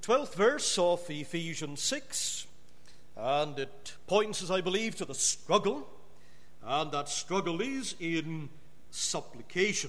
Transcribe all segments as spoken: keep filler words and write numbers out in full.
twelfth verse of Ephesians six, and it points, as I believe, to the struggle, and that struggle is in supplication.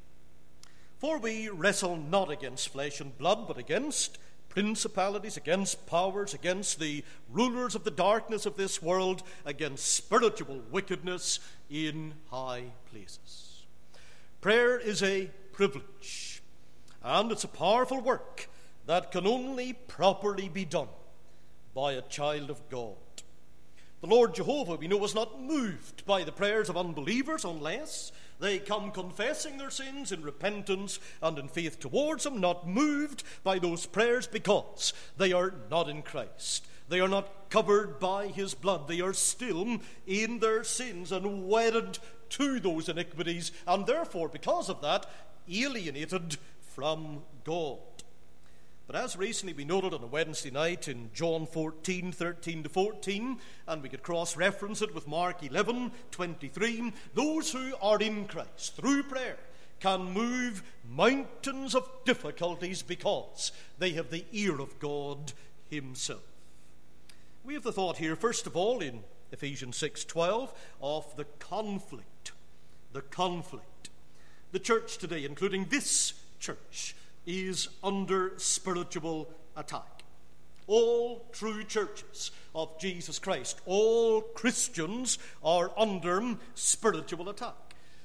For we wrestle not against flesh and blood, but against principalities, against powers, against the rulers of the darkness of this world, against spiritual wickedness in high places. Prayer is a privilege, and it's a powerful work that can only properly be done by a child of God. The Lord Jehovah, we know, is not moved by the prayers of unbelievers unless they come confessing their sins in repentance and in faith towards Him, not moved by those prayers because they are not in Christ. They are not covered by His blood. They are still in their sins and wedded to those iniquities, and therefore, because of that, alienated from God. But as recently we noted on a Wednesday night in John fourteen, thirteen to fourteen, and we could cross-reference it with Mark eleven, twenty-three, those who are in Christ through prayer can move mountains of difficulties because they have the ear of God Himself. We have the thought here, first of all, in Ephesians six twelve, of the conflict. The conflict. The church today, including this church, is under spiritual attack. All true churches of Jesus Christ, all Christians, are under spiritual attack.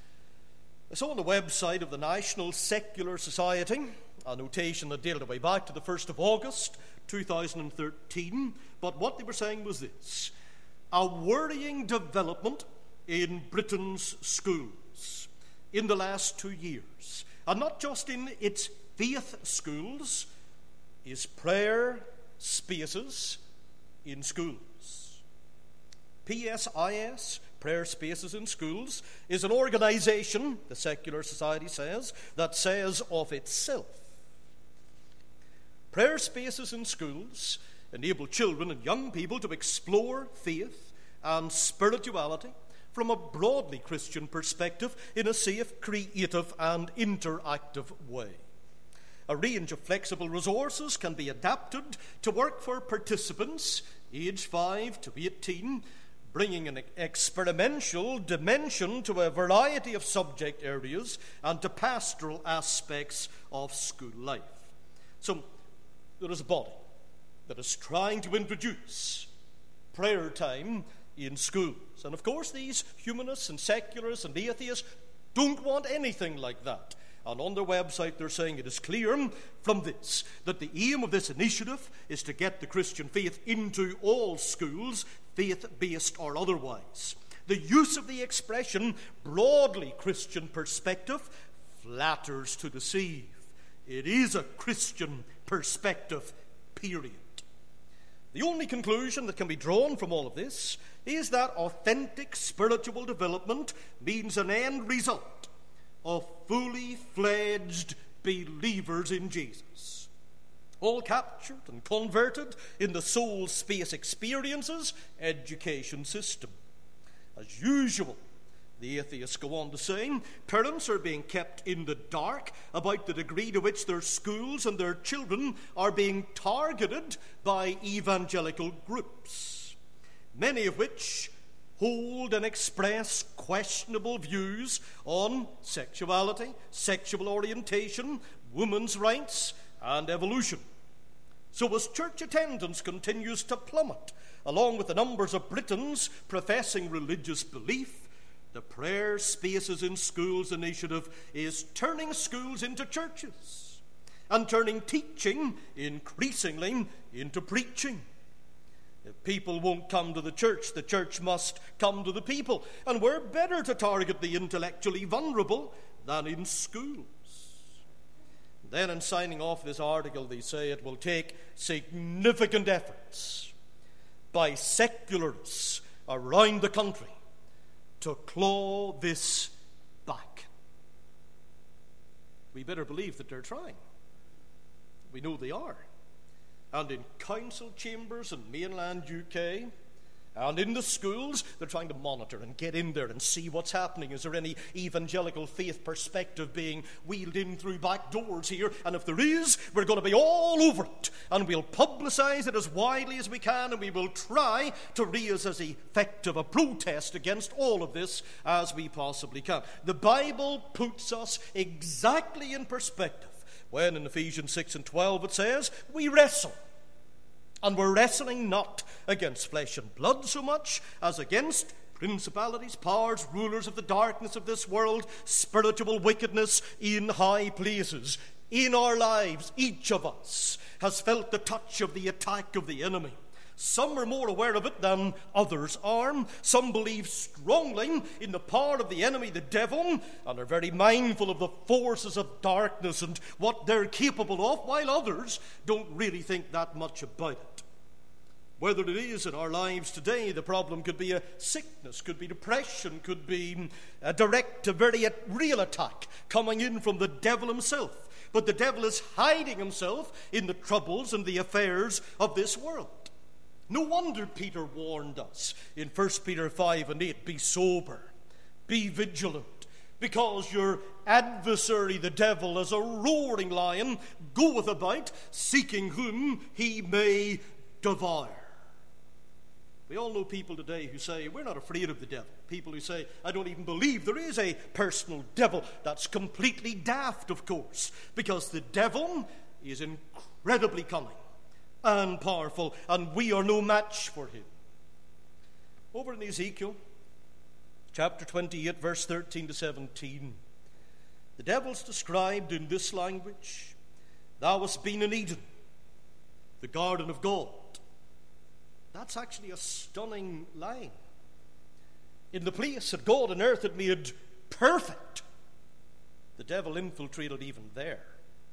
I saw on the website of the National Secular Society a notation that dated way back to the first of August two thousand thirteen, but what they were saying was this: a worrying development in Britain's schools in the last two years, and not just in its faith schools, is prayer spaces in schools. P S I S, Prayer Spaces in Schools, is an organization, the Secular Society says, that says of itself, prayer spaces in schools enable children and young people to explore faith and spirituality from a broadly Christian perspective in a safe, creative, and interactive way. A range of flexible resources can be adapted to work for participants aged five to eighteen, bringing an experimental dimension to a variety of subject areas and to pastoral aspects of school life. So there is a body that is trying to introduce prayer time in schools. And of course, these humanists and secularists and atheists don't want anything like that. And on their website, they're saying it is clear from this that the aim of this initiative is to get the Christian faith into all schools, faith-based or otherwise. The use of the expression broadly Christian perspective flatters to deceive. It is a Christian perspective, period. The only conclusion that can be drawn from all of this is that authentic spiritual development means an end result of fully fledged believers in Jesus, all captured and converted in the soul space experiences education system. As usual, the atheists go on to say, parents are being kept in the dark about the degree to which their schools and their children are being targeted by evangelical groups, many of which hold and express questionable views on sexuality, sexual orientation, women's rights, and evolution. So as church attendance continues to plummet, along with the numbers of Britons professing religious belief, the Prayer Spaces in Schools initiative is turning schools into churches and turning teaching increasingly into preaching. If people won't come to the church, the church must come to the people. And we're better to target the intellectually vulnerable than in schools. Then in signing off this article, they say it will take significant efforts by secularists around the country to claw this back. We better believe that they're trying. We know they are. And in council chambers in mainland U K, And in the schools, they're trying to monitor and get in there and see what's happening. Is there any evangelical faith perspective being wheeled in through back doors here? And if there is, we're going to be all over it. And we'll publicize it as widely as we can, and we will try to raise as effective a protest against all of this as we possibly can. The Bible puts us exactly in perspective when in Ephesians six and twelve it says, we wrestle. And we're wrestling not against flesh and blood so much as against principalities, powers, rulers of the darkness of this world, spiritual wickedness in high places. In our lives, each of us has felt the touch of the attack of the enemy. Some are more aware of it than others are. Some believe strongly in the power of the enemy, the devil, and are very mindful of the forces of darkness and what they're capable of, while others don't really think that much about it. Whether it is in our lives today, the problem could be a sickness, could be depression, could be a direct, a very real attack coming in from the devil himself. But the devil is hiding himself in the troubles and the affairs of this world. No wonder Peter warned us in First Peter five and eight, be sober, be vigilant, because your adversary, the devil, as a roaring lion, goeth about, seeking whom he may devour. We all know people today who say, we're not afraid of the devil. People who say, I don't even believe there is a personal devil. That's completely daft, of course, because the devil is incredibly cunning and powerful, and we are no match for him. Over in Ezekiel, chapter twenty-eight, verse thirteen to seventeen, the devil's described in this language: thou hast been in Eden, the garden of God. That's actually a stunning line. In the place that God and earth had made perfect, the devil infiltrated even there.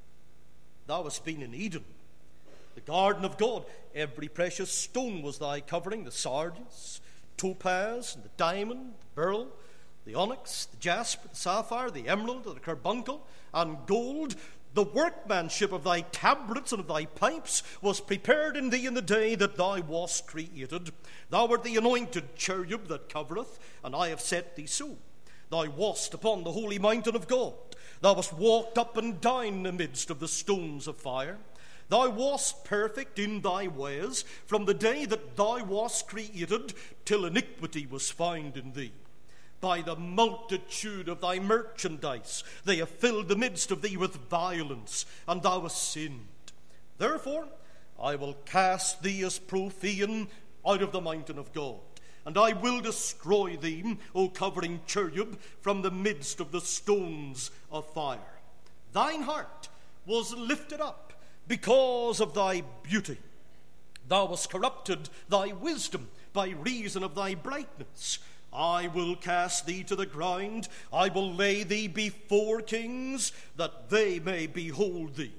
Thou hast been in Eden, the garden of God. Every precious stone was thy covering: the sardius, topaz, and the diamond, the beryl, the onyx, the jasper, the sapphire, the emerald, the carbuncle, and gold. The workmanship of thy tabrets and of thy pipes was prepared in thee in the day that thou wast created. Thou art the anointed cherub that covereth, and I have set thee so. Thou wast upon the holy mountain of God. Thou wast walked up and down in the midst of the stones of fire. Thou wast perfect in thy ways from the day that thou wast created till iniquity was found in thee. By the multitude of thy merchandise they have filled the midst of thee with violence, and thou hast sinned. Therefore I will cast thee as profane out of the mountain of God, and I will destroy thee, O covering cherub, from the midst of the stones of fire. Thine heart was lifted up because of thy beauty. Thou hast corrupted thy wisdom by reason of thy brightness. I will cast thee to the ground. I will lay thee before kings, that they may behold thee.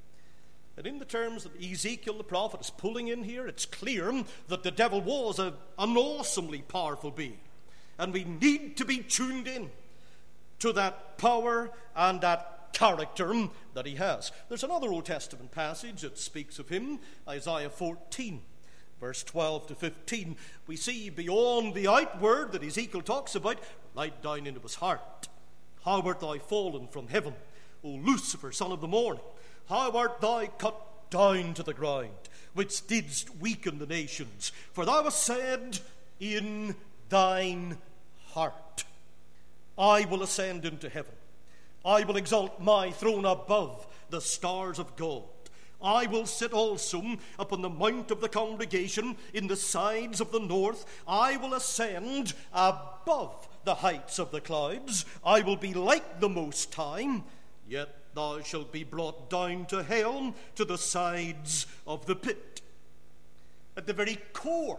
And in the terms that Ezekiel the prophet is pulling in here, it's clear that the devil was a, an awesomely powerful being. And we need to be tuned in to that power and that character that he has. There's another Old Testament passage that speaks of him, Isaiah fourteen. Verse twelve to fifteen, we see beyond the outward that Ezekiel talks about, right down into his heart. How art thou fallen from heaven, O Lucifer, son of the morning? How art thou cut down to the ground, which didst weaken the nations? For thou hast said in thine heart, I will ascend into heaven. I will exalt my throne above the stars of God. I will sit also upon the mount of the congregation in the sides of the north. I will ascend above the heights of the clouds. I will be like the Most High, yet thou shalt be brought down to hell, to the sides of the pit. At the very core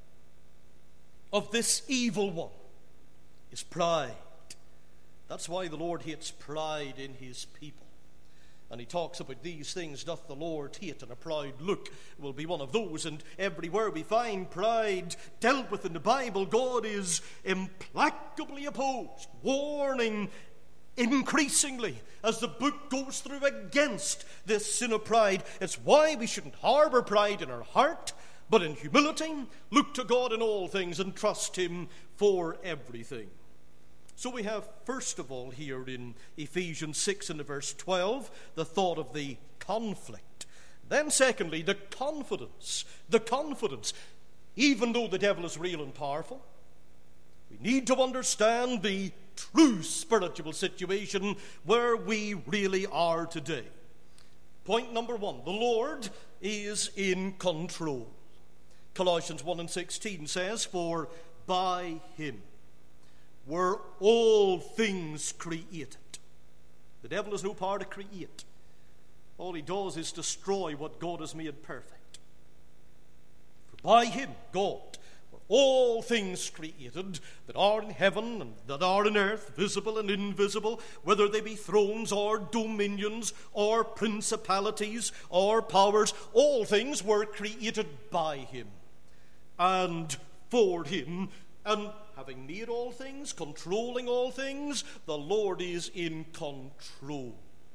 of this evil one is pride. That's why the Lord hates pride in his people. And he talks about these things doth the Lord hate, and a proud look will be one of those. And everywhere we find pride dealt with in the Bible, God is implacably opposed, warning increasingly as the book goes through against this sin of pride. It's why we shouldn't harbor pride in our heart, but in humility look to God in all things and trust him for everything. So we have, first of all, here in Ephesians six and verse twelve, the thought of the conflict. Then secondly, the confidence. The confidence. Even though the devil is real and powerful, we need to understand the true spiritual situation where we really are today. Point number one, the Lord is in control. Colossians one and sixteen says, "For by him were all things created." The devil has no power to create. All he does is destroy what God has made perfect. For by him, God, were all things created that are in heaven and that are in earth, visible and invisible, whether they be thrones or dominions or principalities or powers. All things were created by him and for him. And having made all things, controlling all things, the Lord is in control.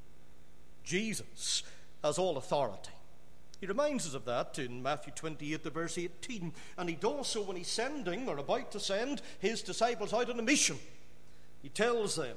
Jesus has all authority. He reminds us of that in Matthew twenty-eight, the verse eighteen. And he does so when he's sending or about to send his disciples out on a mission. He tells them,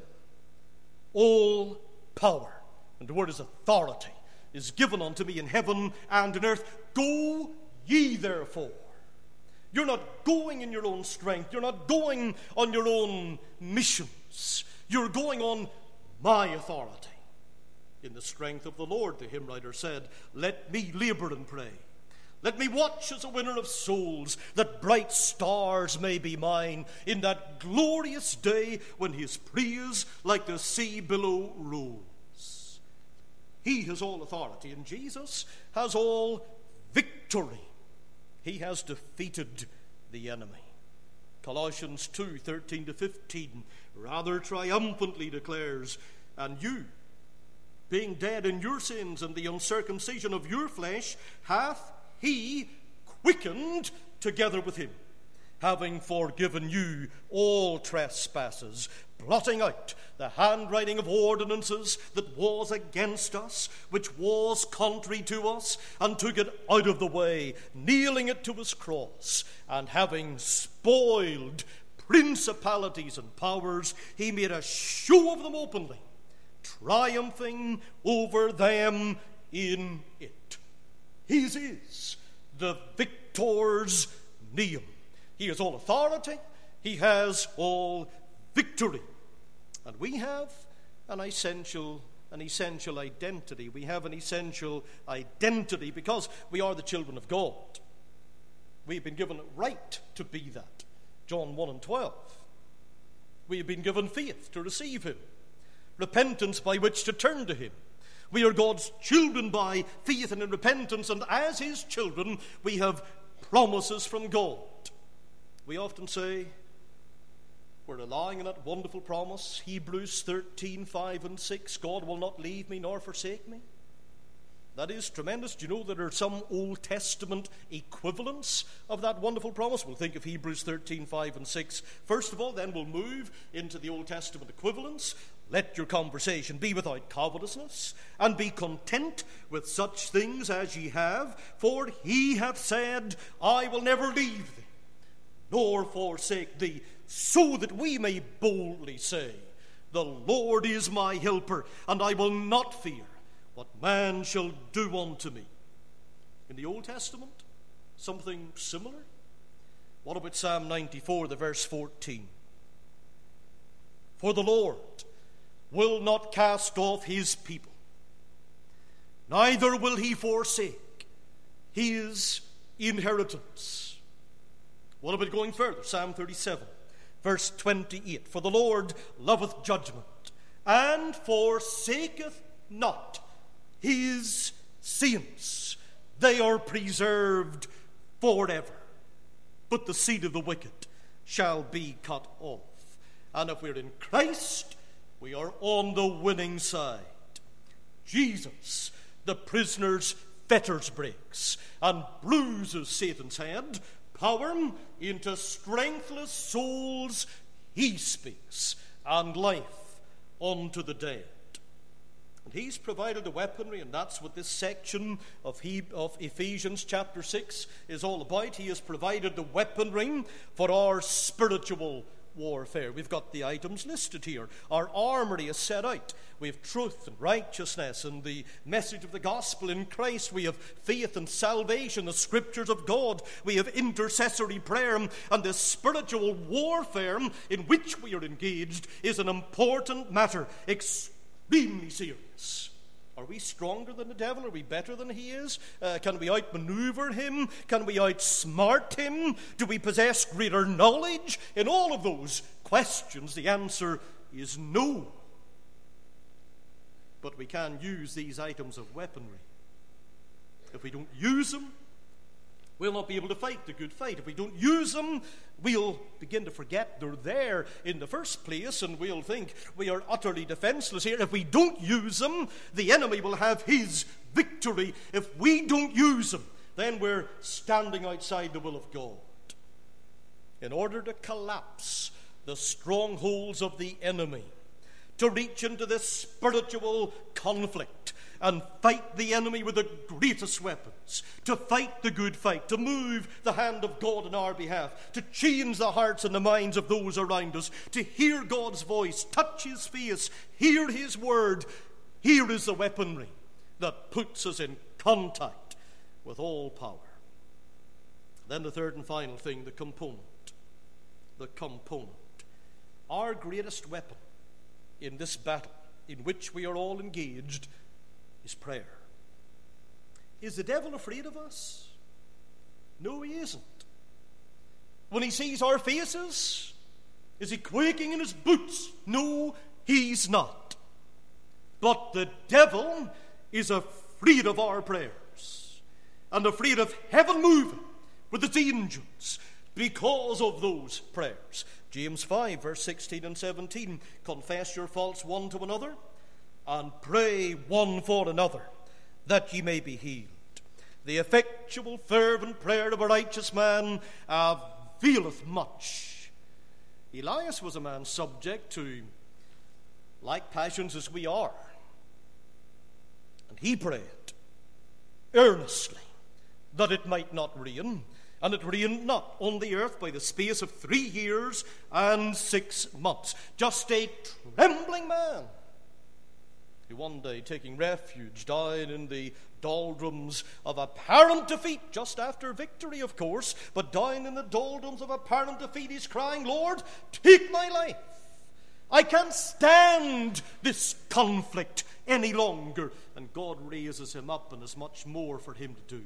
all power, and the word is authority, is given unto me in heaven and in earth. Go ye therefore. You're not going in your own strength. You're not going on your own missions. You're going on my authority. In the strength of the Lord, the hymn writer said, let me labor and pray. Let me watch as a winner of souls, that bright stars may be mine in that glorious day when his praise like the sea below rolls. He has all authority, and Jesus has all victory. He has defeated the enemy. Colossians two, thirteen to fifteen rather triumphantly declares, and you, being dead in your sins and the uncircumcision of your flesh, hath he quickened together with him, having forgiven you all trespasses, blotting out the handwriting of ordinances that was against us, which was contrary to us, and took it out of the way, nailing it to his cross, and having spoiled principalities and powers, he made a show of them openly, triumphing over them in it. His is the victor's name. He has all authority. He has all victory. And we have an essential, an essential identity. We have an essential identity because we are the children of God. We've been given a right to be that. John one and twelve. We have been given faith to receive him, repentance by which to turn to him. We are God's children by faith and in repentance, and as his children, we have promises from God. We often say we're relying on that wonderful promise, Hebrews thirteen, five and six, God will not leave me nor forsake me. That is tremendous. Do you know there are some Old Testament equivalents of that wonderful promise? We'll think of Hebrews thirteen, five and six first of all, then we'll move into the Old Testament equivalents. Let your conversation be without covetousness, and be content with such things as ye have, for he hath said, I will never leave thee, nor forsake thee, so that we may boldly say, the Lord is my helper, and I will not fear what man shall do unto me. In the Old Testament, something similar. What about Psalm ninety-four, the verse fourteen? For the Lord will not cast off his people, neither will he forsake his inheritance. What about going further? Psalm thirty-seven, verse twenty-eight. For the Lord loveth judgment, and forsaketh not his saints. They are preserved forever. But the seed of the wicked shall be cut off. And if we're in Christ, we are on the winning side. Jesus, the prisoner's fetters breaks and bruises Satan's head. Power into strengthless souls he speaks, and life unto the dead. And he's provided the weaponry, and that's what this section of, he, of Ephesians chapter six is all about. He has provided the weaponry for our spiritual warfare. We've got the items listed here. Our armory is set out. We have truth and righteousness and the message of the gospel in Christ. We have faith and salvation, the scriptures of God. We have intercessory prayer. And the spiritual warfare in which we are engaged is an important matter, extremely serious. Are we stronger than the devil? Are we better than he is? Uh, can we outmaneuver him? Can we outsmart him? Do we possess greater knowledge? In all of those questions, the answer is no. But we can use these items of weaponry. If we don't use them, we'll not be able to fight the good fight. If we don't use them, we'll begin to forget they're there in the first place, and we'll think we are utterly defenseless here. If we don't use them, the enemy will have his victory. If we don't use them, then we're standing outside the will of God. In order to collapse the strongholds of the enemy, to reach into this spiritual conflict and fight the enemy with the greatest weapons, to fight the good fight, to move the hand of God on our behalf, to change the hearts and the minds of those around us, to hear God's voice, touch his face, hear his word. Here is the weaponry that puts us in contact with all power. Then the third and final thing, the component. The component. Our greatest weapon in this battle in which we are all engaged is prayer. Is the devil afraid of us? No, he isn't. When he sees our faces, is he quaking in his boots? No, he's not. But the devil is afraid of our prayers and afraid of heaven moving with its angels because of those prayers. James five, verse sixteen and seventeen, confess your faults one to another and pray one for another, that ye may be healed. The effectual, fervent prayer of a righteous man availeth much. Elias was a man subject to like passions as we are, and he prayed earnestly that it might not rain. And it rained not on the earth by the space of three years and six months. Just a trembling man, who one day, taking refuge down in the doldrums of apparent defeat, just after victory, of course, but down in the doldrums of apparent defeat, he's crying, Lord, take my life. I can't stand this conflict any longer. And God raises him up, and there's much more for him to do.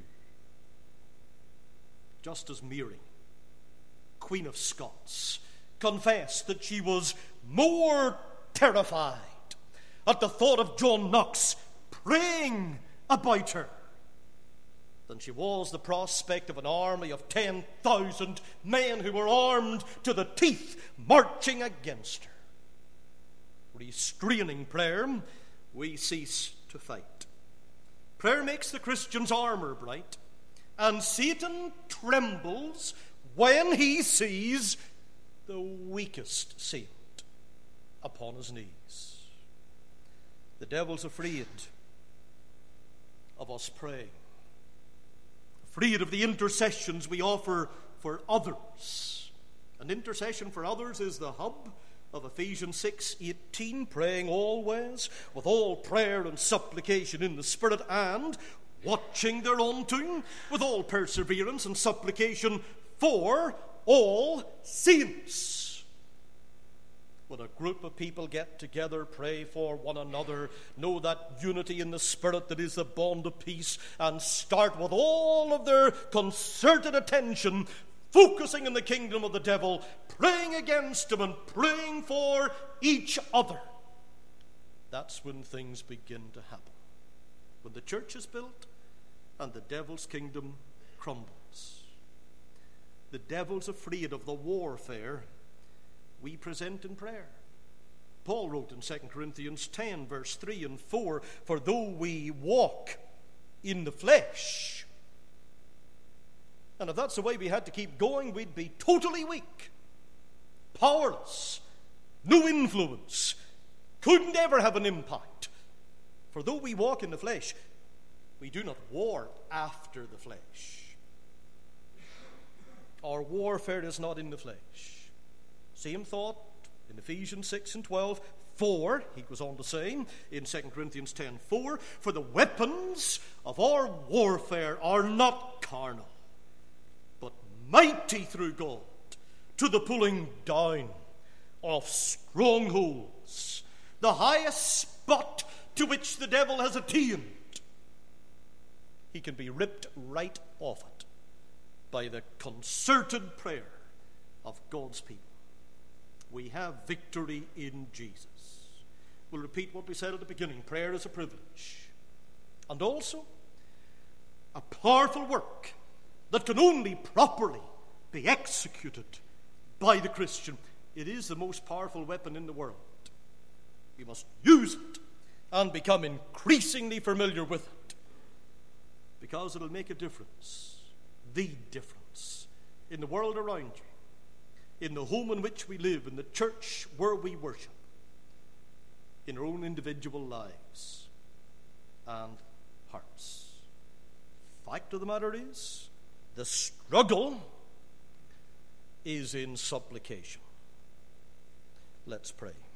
Just as Mary, Queen of Scots, confessed that she was more terrified at the thought of John Knox praying about her than she was the prospect of an army of ten thousand men who were armed to the teeth marching against her. Restraining prayer, we cease to fight. Prayer makes the Christian's armor bright, and Satan trembles when he sees the weakest saint upon his knees. The devil's afraid of us praying, afraid of the intercessions we offer for others. And intercession for others is the hub of Ephesians six eighteen, praying always with all prayer and supplication in the Spirit, and watching thereunto with all perseverance and supplication for all saints. When a group of people get together, pray for one another, know that unity in the Spirit that is the bond of peace, and start with all of their concerted attention focusing in the kingdom of the devil, praying against him and praying for each other. That's when things begin to happen. When the church is built and the devil's kingdom crumbles. The devil's afraid of the warfare we present in prayer. Paul wrote in Second Corinthians ten, verse three and four, for though we walk in the flesh, and if that's the way we had to keep going, we'd be totally weak, powerless, no influence, couldn't ever have an impact. For though we walk in the flesh, we do not war after the flesh. Our warfare is not in the flesh. Same thought in Ephesians six and twelve. For, he goes on to say in Second Corinthians ten four, for the weapons of our warfare are not carnal, but mighty through God to the pulling down of strongholds, the highest spot to which the devil has attained. He can be ripped right off it by the concerted prayer of God's people. We have victory in Jesus. We'll repeat what we said at the beginning. Prayer is a privilege, and also a powerful work that can only properly be executed by the Christian. It is the most powerful weapon in the world. We must use it and become increasingly familiar with it, because it'll make a difference, the difference, in the world around you, in the home in which we live, in the church where we worship, in our own individual lives and hearts. Fact of the matter is, the struggle is in supplication. Let's pray.